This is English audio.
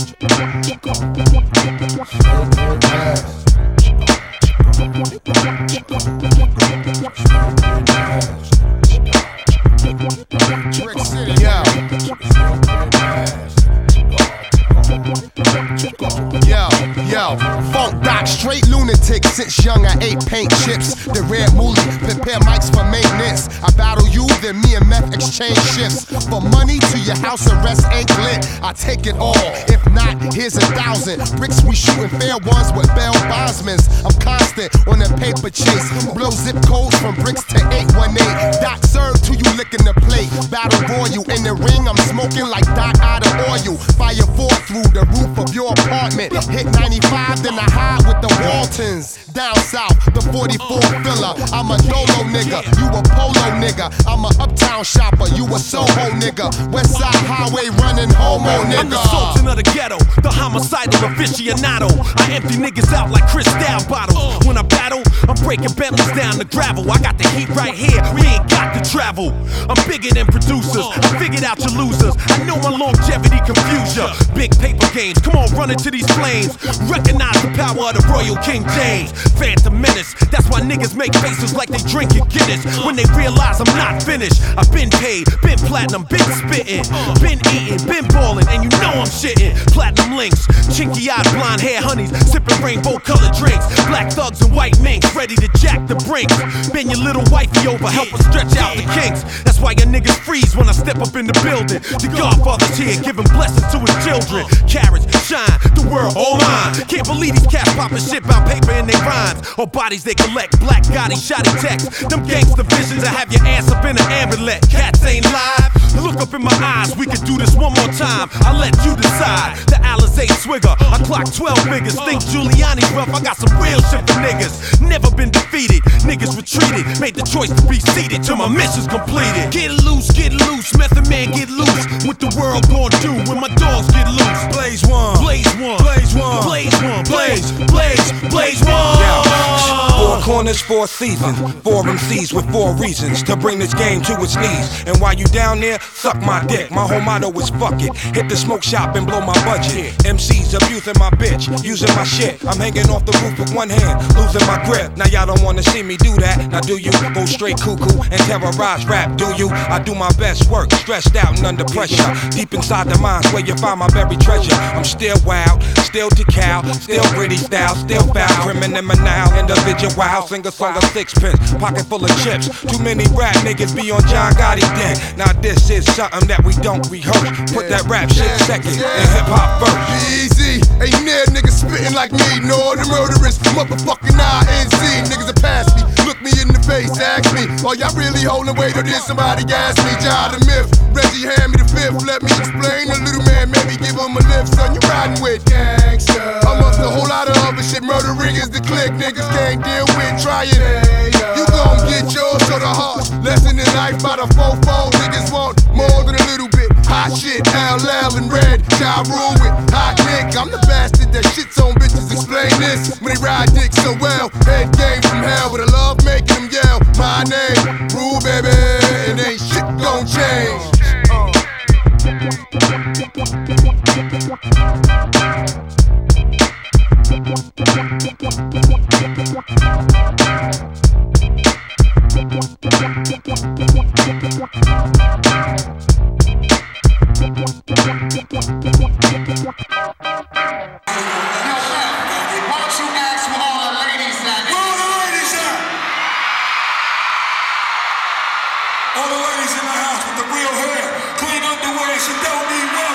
Yo, funk doc, straight lunatic. Since young I ate paint chips. The red moolie, prepare mics for maintenance. I battle you, then me and meth exchange shifts. For money to your house arrest ain't lit. I take it all, if not, here's 1,000. Bricks we shooting fair ones with bell bondsmans. I'm constant on a paper chase. Blow zip codes from bricks to 818. Doc served to you licking the plate. Battle royal in the ring, I'm smoking like Doc out of oil. Fire 4 through the roof of your apartment. Hit 95, then I hide with the Waltons. Down south, the 44 filler. I'm a Dolo nigga, you a Polo nigga. I'm a uptown shopper, you a Soho nigga. West Side Highway running homo nigga. I'm the sultan of the ghetto, the homicidal aficionado. I empty niggas out like Cristal bottles. When I battle, I'm breaking Bentleys down the gravel. I got the heat right here, we ain't got to travel. I'm bigger than producers, I figured out your losers. I know my longevity confuse ya. Big paper games, come on, run into these flames. Recognize the power of the Royal King James. Phantom Menace, that's why niggas make faces like they drinking Guinness. When they realize I'm not finished, I've been paid, been platinum, been spitting, been eating, been balling, and you know I'm shitting. Platinum links, chinky-eyed blonde hair honeys, sipping rainbow colored drinks. Black thugs and white minks, ready to jack the brinks. Bend your little wifey over, help her stretch out the kinks. That's why your niggas freeze when I step up in the building. The Godfather's here, giving blessings to his children. Carrots, shine, the world all mine. Can't believe these cats popping shit about paper in their rhymes. Or bodies they collect, black Gotti, shoddy text. Them gangster visions, I have your ass up in an ambulance. Cats ain't live. Look up in my eyes, we could do this one more time. I let you decide. The Alizé swigger, I clock 12 figures. Think Giuliani's rough, I got some real shit for niggas. Never been defeated, niggas retreated. Made the choice to be seated till my mission's completed. Get loose, Method Man get loose. What the world gon' do when my dogs get loose? Blaze one, blaze one, blaze one, blaze one, blaze one. Four corners, 4 seasons, 4 MCs with 4 reasons to bring this game to its knees. And while you down there, suck my dick. My whole motto is fuck it. Hit the smoke shop and blow my budget. MCs abusing my bitch, using my shit. I'm hanging off the roof with one hand, losing my grip. Now y'all don't wanna see me do that. Now do you go straight cuckoo and terrorize rap? Do you? I do my best work, stressed out and under pressure. Deep inside the minds where you find my buried treasure. I'm still wild, still decal, still gritty style, still foul, criminal now, individual, sing a song of sixpence, pocket full of chips. Too many rap niggas be on John Gotti then. Now this is something that we don't rehearse. Put that rap shit second and hip hop first. Easy, ain't near niggas spitting like me. No, the murderers, motherfucking INC. Niggas that pass me, look me in the face, ask me, are y'all really holding weight or did somebody gas me? John the Myth, Reggie hand me the fifth. Let me explain, the little man, maybe give him a lift. Son, you riding with gangsters. I'm up to a whole lot of other shit. Murdering is the click, niggas can't deal with trying. You gon' get yours, so the harsh lesson in life by the fofo. Niggas want more than a little bit. Hot shit, LL and Red, Ja Rule with hot Nick. I'm the bastard that shits on bitches. Explain this when they ride dick so well. Head game from hell, but I love making them yell my name, Rule baby, and ain't shit gon' change. All the ladies in the house with the real hair, clean underwear, she don't need